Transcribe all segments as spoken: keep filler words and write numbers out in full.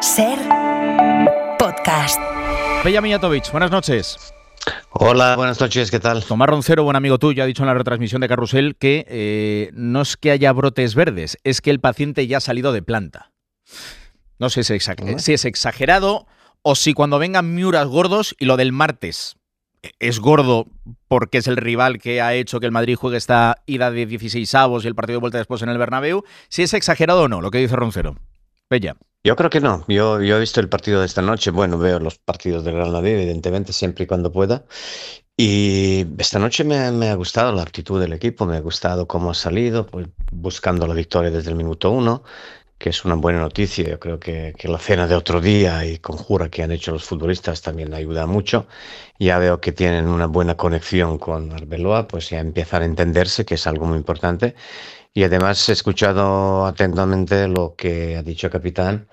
Ser podcast. Peja Mijatovic, buenas noches. Hola, buenas noches, ¿qué tal? Tomás Roncero, buen amigo tuyo, ha dicho en la retransmisión de Carrusel que eh, no es que haya brotes verdes, es que el paciente ya ha salido de planta. No sé si es, exager- si es exagerado o si cuando vengan Miuras gordos, y lo del martes es gordo porque es el rival que ha hecho que el Madrid juegue esta ida de dieciseisavos y el partido de vuelta después en el Bernabéu, si es exagerado o no, lo que dice Roncero. Peja. Yo creo que no. Yo, yo he visto el partido de esta noche. Bueno, veo los partidos del Real Madrid, evidentemente, siempre y cuando pueda. Y esta noche me, me ha gustado la actitud del equipo, me ha gustado cómo ha salido, pues, buscando la victoria desde el minuto uno, que es una buena noticia. Yo creo que, que la cena de otro día y conjura que han hecho los futbolistas también ayuda mucho. Ya veo que tienen una buena conexión con Arbeloa, pues ya empiezan a entenderse, que es algo muy importante. Y además he escuchado atentamente lo que ha dicho el capitán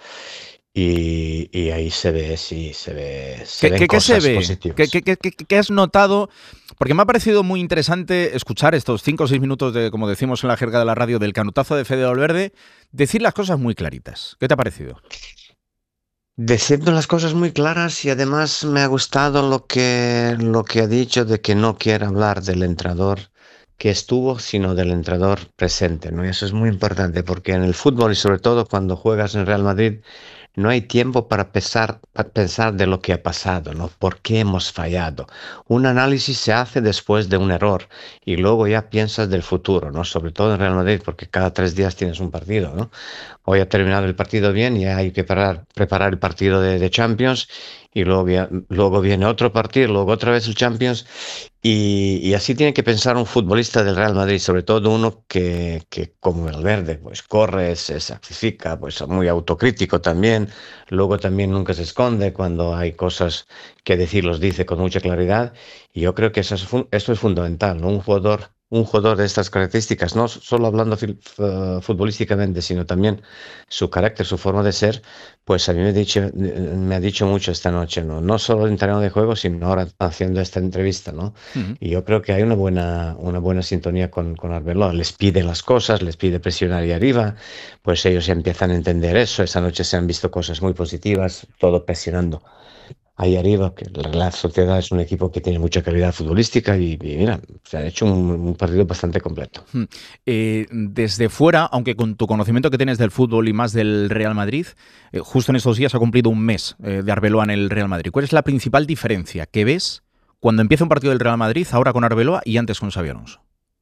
y, y ahí se ve, sí, se ve, se ¿Qué, ven qué, ¿qué se cosas ve? positivas. ¿Qué, qué, qué, qué, qué has notado? Porque me ha parecido muy interesante escuchar estos cinco o seis minutos de, como decimos en la jerga de la radio, del canutazo de Fede Valverde, decir las cosas muy claritas. ¿Qué te ha parecido? Diciendo las cosas muy claras y además me ha gustado lo que, lo que ha dicho de que no quiere hablar del entrenador que estuvo, sino del entrenador presente, ¿no? Y eso es muy importante porque en el fútbol y sobre todo cuando juegas en Real Madrid no hay tiempo para pensar, para pensar de lo que ha pasado, ¿no? ¿Por qué hemos fallado? Un análisis se hace después de un error y luego ya piensas del futuro, ¿no? Sobre todo en Real Madrid porque cada tres días tienes un partido, ¿no? Hoy ha terminado el partido bien y hay que parar, preparar el partido de, de Champions y luego, luego viene otro partido, luego otra vez el Champions y, y así tiene que pensar un futbolista del Real Madrid, sobre todo uno que, que como Valverde, pues corre, se sacrifica, pues muy autocrítico también, luego también nunca se esconde cuando hay cosas que decir, los dice con mucha claridad y yo creo que eso es, eso es fundamental, ¿no? Un jugador Un jugador de estas características, no solo hablando uh, futbolísticamente, sino también su carácter, su forma de ser, pues a mí me ha dicho, me ha dicho mucho esta noche, ¿no? No solo en terreno de juego, sino ahora haciendo esta entrevista, ¿no? Uh-huh. Y yo creo que hay una buena, una buena sintonía con, con Arbeloa. Les pide las cosas, les pide presionar ahí arriba, pues ellos ya empiezan a entender eso. Esta noche se han visto cosas muy positivas, todo presionando ahí arriba, que la Real Sociedad es un equipo que tiene mucha calidad futbolística y, y mira, se ha hecho un, un partido bastante completo. Eh, desde fuera, aunque con tu conocimiento que tienes del fútbol y más del Real Madrid, eh, justo en estos días ha cumplido un mes eh, de Arbeloa en el Real Madrid. ¿Cuál es la principal diferencia que ves cuando empieza un partido del Real Madrid, ahora con Arbeloa y antes con Xabi Alonso?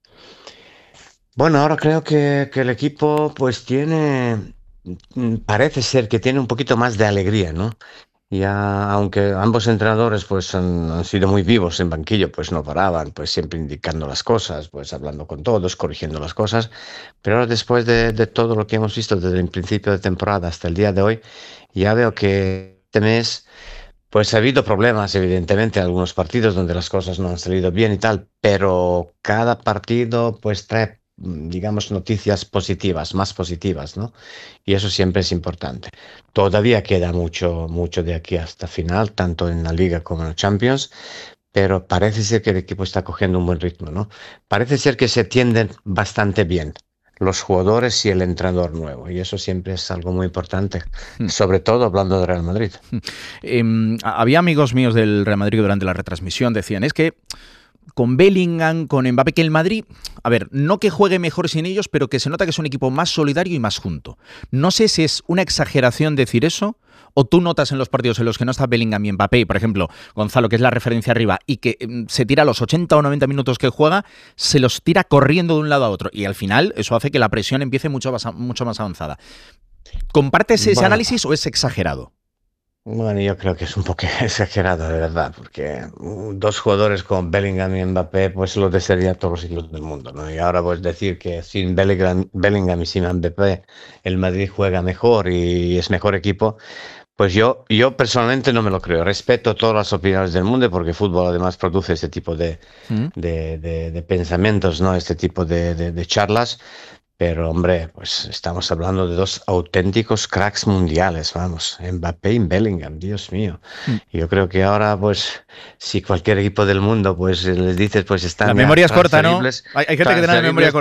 Bueno, ahora creo que, que el equipo pues tiene, parece ser que tiene un poquito más de alegría, ¿no? Ya, aunque ambos entrenadores pues han, han sido muy vivos en banquillo, pues no paraban, pues siempre indicando las cosas, pues hablando con todos, corrigiendo las cosas. Pero ahora después de, de todo lo que hemos visto desde el principio de temporada hasta el día de hoy, ya veo que este mes pues ha habido problemas, evidentemente, en algunos partidos donde las cosas no han salido bien y tal, pero cada partido pues trae, digamos, noticias positivas, más positivas, ¿no? Y eso siempre es importante. Todavía queda mucho, mucho de aquí hasta final, tanto en la Liga como en la Champions, pero parece ser que el equipo está cogiendo un buen ritmo, ¿no? Parece ser que se entienden bastante bien los jugadores y el entrenador nuevo, y eso siempre es algo muy importante, hmm. sobre todo hablando de Real Madrid. Hmm. Eh, había amigos míos del Real Madrid durante la retransmisión, decían, es que con Bellingham, con Mbappé, que el Madrid, a ver, no que juegue mejor sin ellos, pero que se nota que es un equipo más solidario y más junto. No sé si es una exageración decir eso, o tú notas en los partidos en los que no está Bellingham y Mbappé, por ejemplo, Gonzalo, que es la referencia arriba, y que se tira los ochenta o noventa minutos que juega, se los tira corriendo de un lado a otro, y al final eso hace que la presión empiece mucho más, mucho más avanzada. ¿Compartes ese bueno. análisis o es exagerado? Bueno, yo creo que es un poco exagerado, de verdad, porque dos jugadores como Bellingham y Mbappé, pues los desearía todos los siglos del mundo, ¿no? Y ahora pues decir que sin Bellingham, Bellingham y sin Mbappé el Madrid juega mejor y es mejor equipo, pues yo, yo personalmente no me lo creo. Respeto todas las opiniones del mundo porque el fútbol además produce este tipo de, ¿Mm? de, de, de pensamientos, ¿no? Este tipo de, de, de charlas. Pero, hombre, pues estamos hablando de dos auténticos cracks mundiales, vamos, Mbappé y Bellingham, Dios mío. Mm. Yo creo que ahora, pues, si cualquier equipo del mundo, pues, les dices, pues, están... La memoria es corta, ¿no? Hay, hay gente que tiene la memoria corta.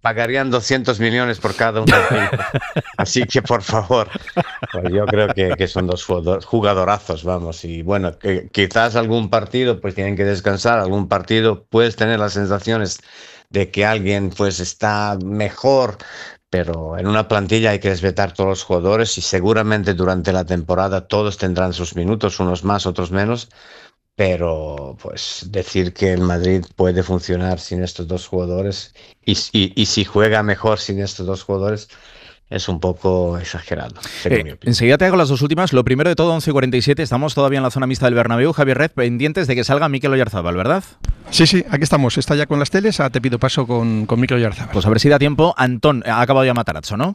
pagarían doscientos millones por cada uno de ellos. Así que, por favor, pues yo creo que, que son dos jugadorazos, vamos. Y bueno, que quizás algún partido pues tienen que descansar, algún partido puedes tener las sensaciones de que alguien pues está mejor, pero en una plantilla hay que respetar todos los jugadores y seguramente durante la temporada todos tendrán sus minutos, unos más, otros menos. Pero pues decir que el Madrid puede funcionar sin estos dos jugadores y, y, y si juega mejor sin estos dos jugadores es un poco exagerado. Eh, enseguida te hago las dos últimas. Lo primero de todo, once y cuarenta y siete, estamos todavía en la zona mixta del Bernabéu. Javier Red, pendientes de que salga Mikel Oyarzabal, ¿verdad? Sí, sí, aquí estamos. Está ya con las teles. Ah, te pido paso con, con Mikel Oyarzabal. Pues a ver si da tiempo. Antón, ha acabado ya Matarazzo, ¿no?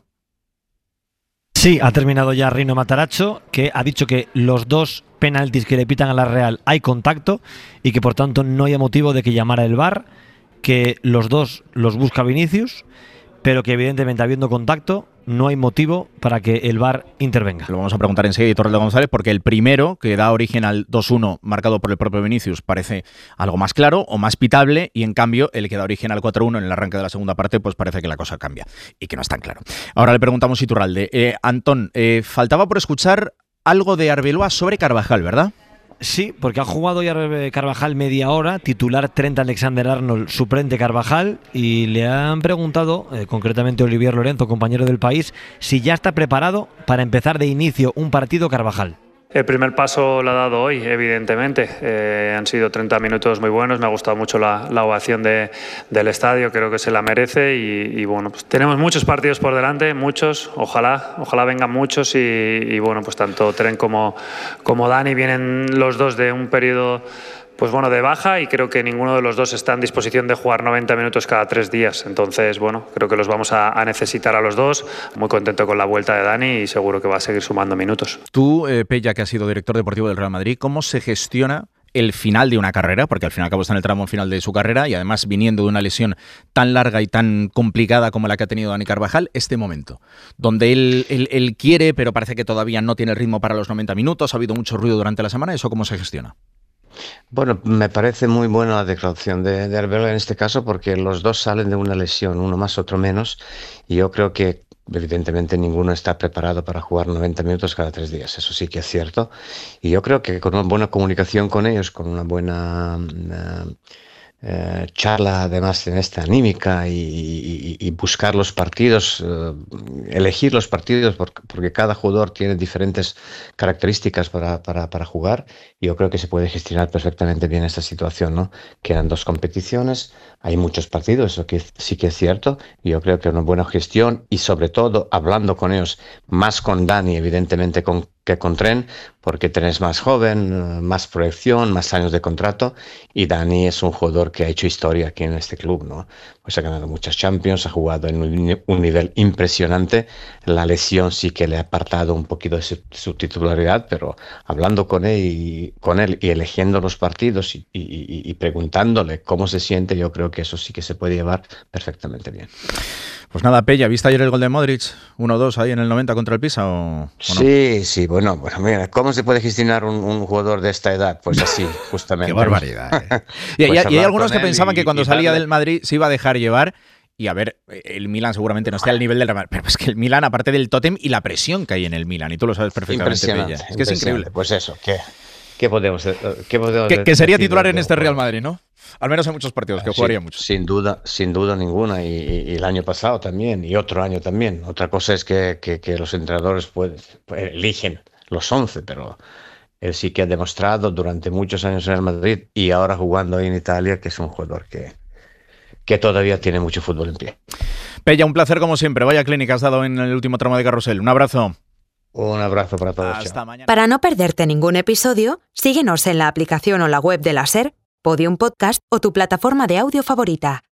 Sí, ha terminado ya Rino Matarazzo, que ha dicho que los dos penaltis que le pitan a la Real hay contacto y que por tanto no hay motivo de que llamara el V A R, que los dos los busca Vinicius, pero que evidentemente habiendo contacto no hay motivo para que el V A R intervenga. Lo vamos a preguntar enseguida a Torres de González, porque el primero, que da origen al dos uno marcado por el propio Vinicius, parece algo más claro o más pitable, y en cambio el que da origen al cuatro uno en el arranque de la segunda parte, pues parece que la cosa cambia y que no es tan claro. Ahora le preguntamos a Iturralde. Eh, Antón, eh, faltaba por escuchar algo de Arbeloa sobre Carvajal, ¿verdad? Sí, porque ha jugado ya Carvajal media hora, titular Trent Alexander-Arnold, suplente Carvajal, y le han preguntado, eh, concretamente Olivier Lorenzo, compañero del País, si ya está preparado para empezar de inicio un partido Carvajal. El primer paso lo ha dado hoy, evidentemente. Eh, han sido treinta minutos muy buenos, me ha gustado mucho la, la ovación de, del estadio, creo que se la merece y, y bueno, pues tenemos muchos partidos por delante, muchos, ojalá, ojalá vengan muchos y, y bueno, pues tanto Trent como, como Dani vienen los dos de un periodo pues bueno, de baja y creo que ninguno de los dos está en disposición de jugar noventa minutos cada tres días. Entonces, bueno, creo que los vamos a, a necesitar a los dos. Muy contento con la vuelta de Dani y seguro que va a seguir sumando minutos. Tú, eh, Pella, que has sido director deportivo del Real Madrid, ¿cómo se gestiona el final de una carrera? Porque al fin y al cabo está en el tramo final de su carrera y además viniendo de una lesión tan larga y tan complicada como la que ha tenido Dani Carvajal, este momento, donde él, él, él quiere, pero parece que todavía no tiene el ritmo para los noventa minutos, ha habido mucho ruido durante la semana, ¿eso cómo se gestiona? Bueno, me parece muy buena la declaración de, de Arbeloa en este caso porque los dos salen de una lesión, uno más, otro menos, y yo creo que evidentemente ninguno está preparado para jugar noventa minutos cada tres días, eso sí que es cierto, y yo creo que con una buena comunicación con ellos, con una buena uh, uh, charla además en esta anímica y, y, y buscar los partidos, uh, elegir los partidos porque, porque cada jugador tiene diferentes características para, para, para jugar. Yo creo que se puede gestionar perfectamente bien esta situación, ¿no? Quedan dos competiciones, hay muchos partidos, eso que sí que es cierto. Y yo creo que una buena gestión y sobre todo hablando con ellos, más con Dani, evidentemente con, que con Trent, porque Trent es más joven, más proyección, más años de contrato y Dani es un jugador que ha hecho historia aquí en este club, ¿no? Pues ha ganado muchas Champions, ha jugado en un, un nivel impresionante. La lesión sí que le ha apartado un poquito de su, su titularidad, pero hablando con él y con él y eligiendo los partidos y, y, y preguntándole cómo se siente, yo creo que eso sí que se puede llevar perfectamente bien. Pues nada, Pella, ¿viste ayer el gol de Modric? uno dos ahí en el noventa contra el Pisa o, o no? Sí, sí, bueno, bueno, mira, ¿cómo se puede gestionar un, un jugador de esta edad? Pues así, justamente. Qué barbaridad. Eh. y, pues y, y hay algunos que pensaban y, que cuando salía darle... del Madrid se iba a dejar llevar. Y a ver, el Milan seguramente no esté al nivel del Real Madrid, pero es que el Milan, aparte del tótem y la presión que hay en el Milan, y tú lo sabes perfectamente, Pella. Es que es increíble. Pues eso, ¿qué, qué podemos, qué podemos que, que sería titular en este Real Madrid, ¿no? Al menos en muchos partidos, que jugaría sí, mucho. Sin duda, sin duda ninguna, y, y, y el año pasado también, y otro año también. Otra cosa es que, que, que los entrenadores pueden, eligen los once, pero él sí que ha demostrado durante muchos años en el Madrid y ahora jugando ahí en Italia que es un jugador que... que todavía tiene mucho fútbol en pie. Pella, un placer como siempre. Vaya clínica has dado en el último tramo de Carrusel. Un abrazo. Un abrazo para todos. Hasta mañana. Para no perderte ningún episodio, síguenos en la aplicación o la web de la SER, Podium Podcast o tu plataforma de audio favorita.